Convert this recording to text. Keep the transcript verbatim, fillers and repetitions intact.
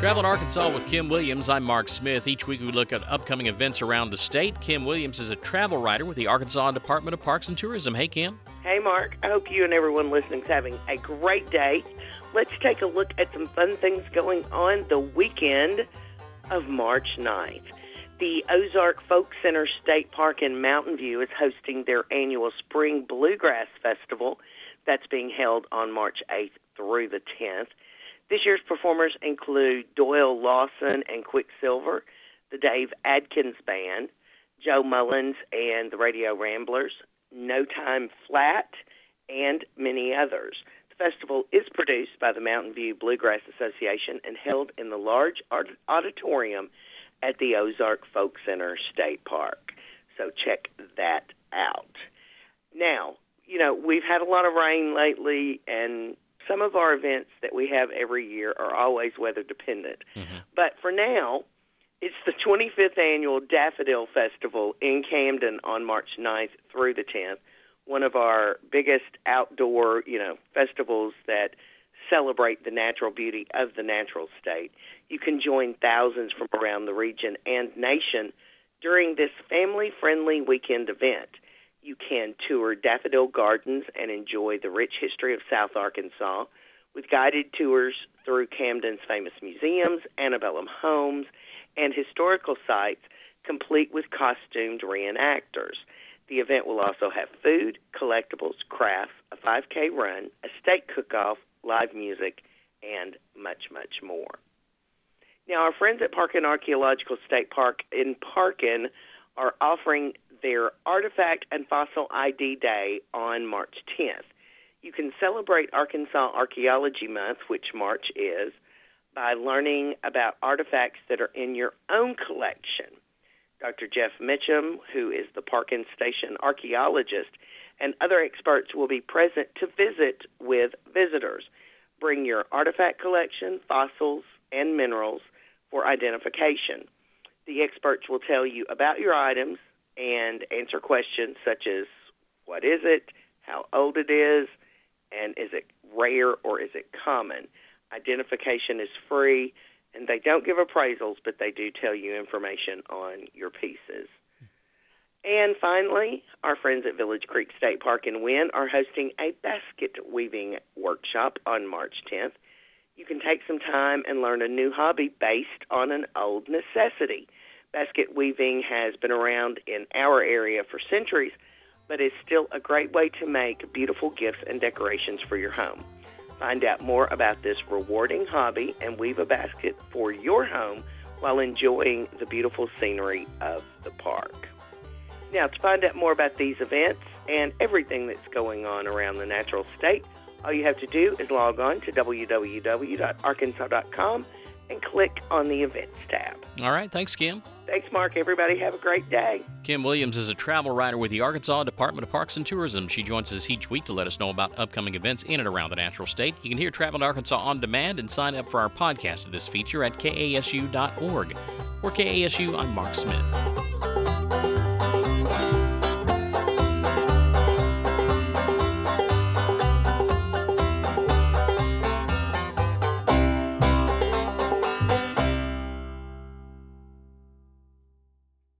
Travel in Arkansas with Kim Williams. I'm Mark Smith. Each week we look at upcoming events around the state. Kim Williams is a travel writer with the Arkansas Department of Parks and Tourism. Hey, Kim. Hey, Mark. I hope you and everyone listening is having a great day. Let's take a look at some fun things going on the weekend of March ninth. The Ozark Folk Center State Park in Mountain View is hosting their annual Spring Bluegrass Festival. That's being held on March eighth through the tenth. This year's performers include Doyle Lawson and Quicksilver, the Dave Adkins Band, Joe Mullins and the Radio Ramblers, No Time Flat, and many others. The festival is produced by the Mountain View Bluegrass Association and held in the large auditorium at the Ozark Folk Center State Park. So check that out. Now, you know, we've had a lot of rain lately, and some of our events that we have every year are always weather dependent. Mm-hmm. But for now, it's the twenty-fifth Annual Daffodil Festival in Camden on March ninth through the tenth, one of our biggest outdoor, you know, festivals that celebrate the natural beauty of the natural state. You can join thousands from around the region and nation during this family-friendly weekend event. You can tour Daffodil Gardens and enjoy the rich history of South Arkansas with guided tours through Camden's famous museums, antebellum homes, and historical sites, complete with costumed reenactors. The event will also have food, collectibles, crafts, a five K run, a steak cook-off, live music, and much, much more. Now, our friends at Parkin Archaeological State Park in Parkin are offering their Artifact and Fossil I D Day on March tenth. You can celebrate Arkansas Archaeology Month, which March is, by learning about artifacts that are in your own collection. Doctor Jeff Mitchum, who is the Parkin Station archaeologist, and other experts will be present to visit with visitors. Bring your artifact collection, fossils, and minerals for identification. The experts will tell you about your items and answer questions such as, what is it, how old it is, and is it rare or is it common? Identification is free, and they don't give appraisals, but they do tell you information on your pieces. And finally, our friends at Village Creek State Park in Wynne are hosting a basket weaving workshop on March tenth. You can take some time and learn a new hobby based on an old necessity. Basket weaving has been around in our area for centuries, but is still a great way to make beautiful gifts and decorations for your home. Find out more about this rewarding hobby and weave a basket for your home while enjoying the beautiful scenery of the park. Now, to find out more about these events and everything that's going on around the natural state, all you have to do is log on to w w w dot arkansas dot com and click on the Events tab. All right. Thanks, Kim. Thanks, Mark. Everybody have a great day. Kim Williams is a travel writer with the Arkansas Department of Parks and Tourism. She joins us each week to let us know about upcoming events in and around the natural state. You can hear Travel to Arkansas on demand and sign up for our podcast of this feature at k a s u dot org. For K A S U, I'm Mark Smith.